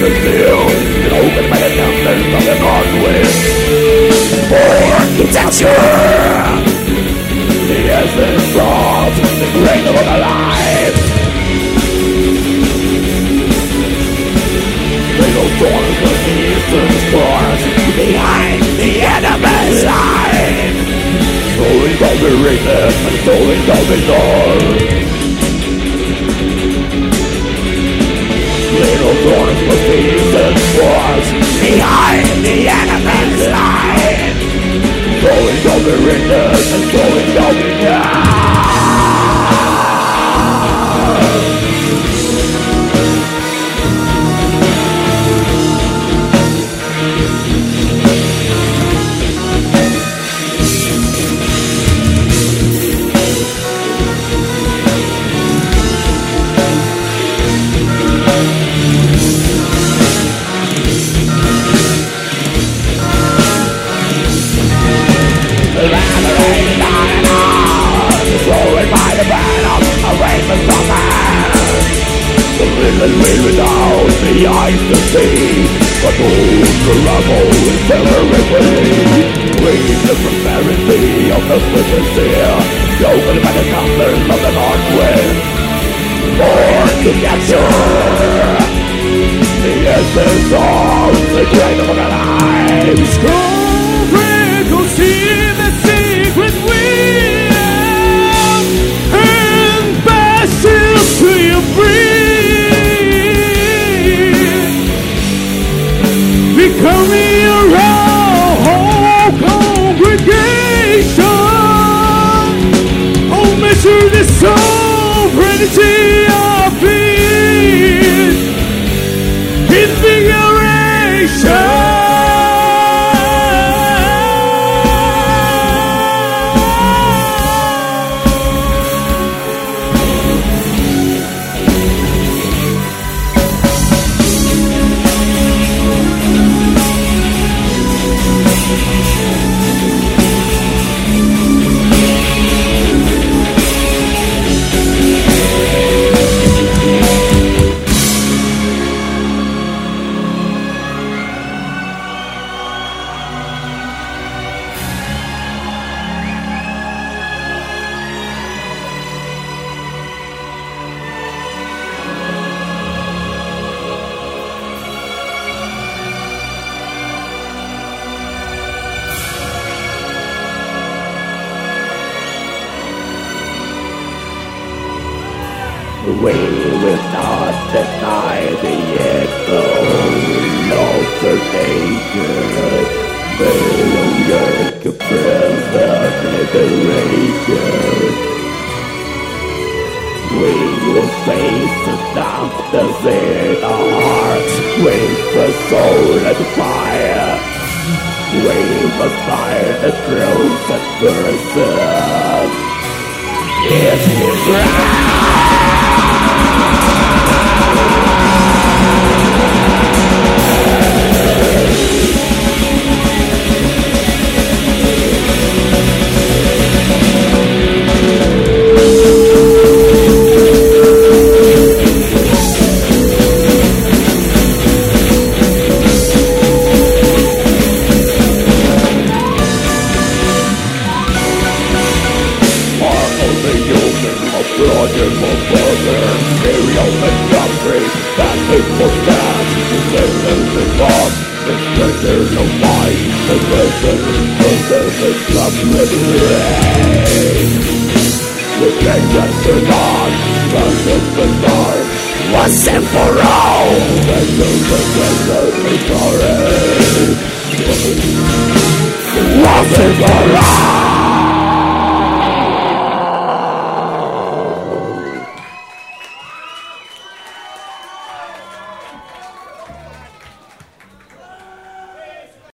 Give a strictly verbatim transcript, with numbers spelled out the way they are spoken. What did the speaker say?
steel, and open by the numbers of the Northwest. For architecture, the essence of the grain of our lives. Little storms of the eastern stars behind the enemy's line. Slowing down the races and slowing down the door. Little storms of the eastern stars behind the enemy's line. Slowing down the races and slowing down the door. Without the eyes to see, but who travel terroristically. Read the prosperity of the Spitzer, opened by the numbers of the Northwest. For to capture the essence of the grain of our lives. Discover, go see the secret will, and pass it to your breath. Becoming a whole congregation. Oh, measure the sovereignty of it. Invigoration. We will not deny the echo of the naked. Failure to prevent liberation. We will face the darkness in our hearts with the soul and fire. We must find the truth and person. It is right. Once and for all, once and for all.